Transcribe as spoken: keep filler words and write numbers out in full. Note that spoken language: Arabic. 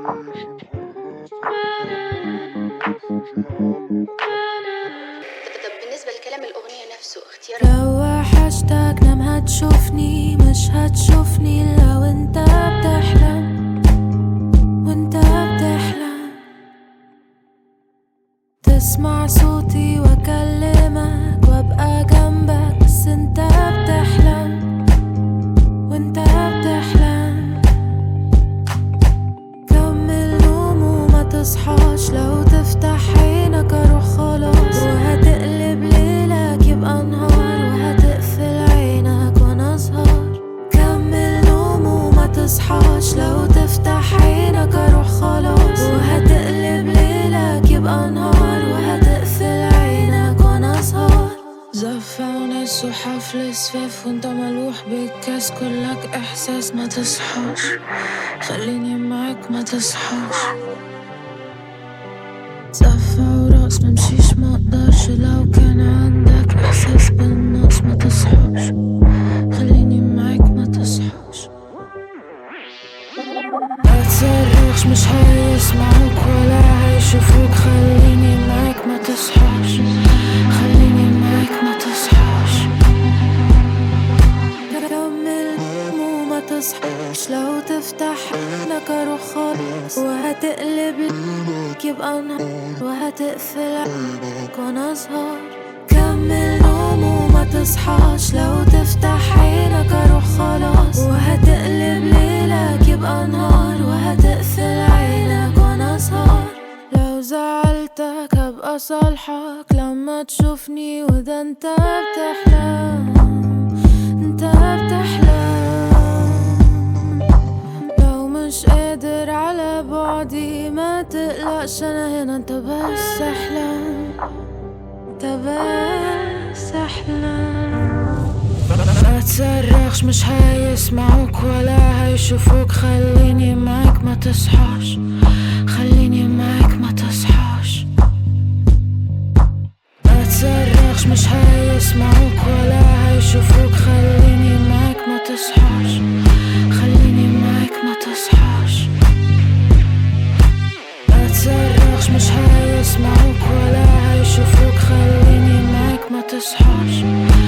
طب بالنسبة لكلام الأغنية نفسه اختيار لو وحشتك نام هتشوفني، مش هتشوفني لو انت بتحلم. وانت بتحلم تسمع صوتي واكلمك وابقى جنبك، بس انت بتحلم. وانت بتحلم كمل نوم وما تصحاش، لو تفتح عينك اروح خلاص، وهتقلب ليلك يبقى نهار، وهتقفل عينك وانا اسهر. كمل نوم وما تصحاش، لو تفتح عينك اروح خلاص، وهتقلب ليلك يبقى نهار، وهتقفل عينك وانا اسهر. زفة وناس وحفل سفاف وانت ملوح بالكاس، كلك احساس ما تصحاش، خليني معاك ما تصحاش. زفة وراس ممشيش مقدرش، لو كان عندك احساس بالنقص ما تصحاش، خليني معاك ما تصحاش. ما تصرخش مش هيسمعوك ولا هيشوفوك، خليني معاك ما تصحاش، خليني معاك ما تصحاش. كمل وما تصحاش، لو تفتح عينك اروح خالص، وهتقلب لك يبقى نهار، وهتقفل عينك وانا اسهر. كمل نوم وما تصحاش، لو تفتح عينك اروح خلاص، وهتقلب ليلك يبقى نهار، وهتقفل عينك وانا اسهر. لو زعلتك هبقى صالحك لما تشوفني، وده انت بتحلم، انت بتحلم. لو مش قادر على بعدي ما تقلقش، انا هنا انت بس احلم، انت بس احلم. ما تصرخش مش هيسمعوك ولا هيشوفوك، خليني معاك ما تصحاش، خليني معاك ما تصحاش. ما تصرخش مش هيسمعوك ولا هيشوفوك، خليني معاك ما تصحاش، خليني معاك ما تصحاش. ما تصرخش مش هيسمعوك ولا هيشوفوك، خليني معاك ما تصحاش.